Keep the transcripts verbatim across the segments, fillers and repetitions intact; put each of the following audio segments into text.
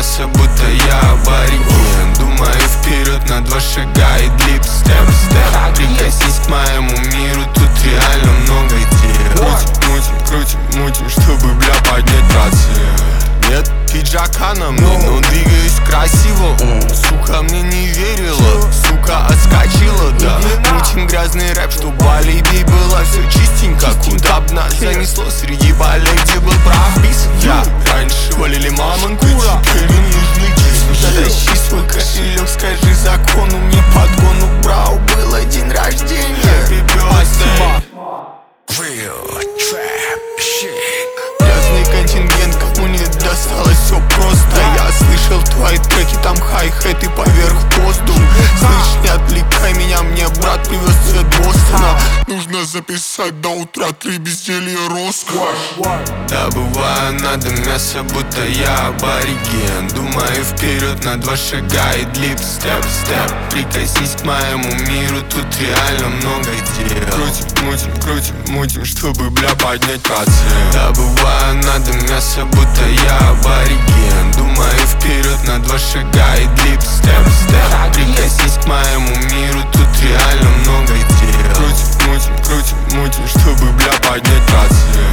мясо, будто я абориген. Думаю вперед на два шага и длип, степ, степ. Прикоснись к моему миру, тут реально много дел. Крутим, мутим, крутим, мутим, чтобы, бля, поднять рации. Нет пиджака на мне, но двигаюсь красиво. Сука мне не верила, сука отскочила, да. Мутим грязный рэп, чтоб алиби было все чистенько. Куда б нас занесло среди полей, где был прав бис. Я раньше валили мамонты, теперь им нужны числа. Затащи свой кошелек, скажи закону, мне подгон убрал, было день рождения. Happy birthday. Real trap shit. Грязный контингент, кому не досталось все просто. Я слышал твои треки, там хай-хэты поверх воздух. Слышь, не отвлекай меня, мне брат привез цвет Бостона. Нужно записать до утра три безделья роскошь. Добываю надо мясо, будто я абориген. Думаю вперед на два шага и длип, степ, степ. Прикоснись к моему миру, тут реально много дел. Крутим, мутим, крутим, мутим, чтобы, бля, поднять рации. Добываю надо мясо, будто я абориген. Думаю вперед на два шага и длип, степ, степ. Прикоснись к моему миру, тут реально много дел. Крутим, мутим, крутим, мутим, чтобы, бля, поднять рации.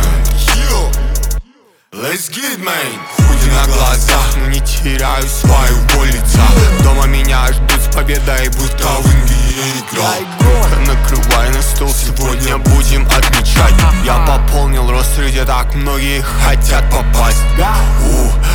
Let's get it, man. Худи на глазах, но не теряю свою боль лица. Дома меня ждут с победой, будто в эн би эй играл. Накрывай на стол, сегодня будем отмечать. Я пополнил рост, где так многие хотят попасть. У,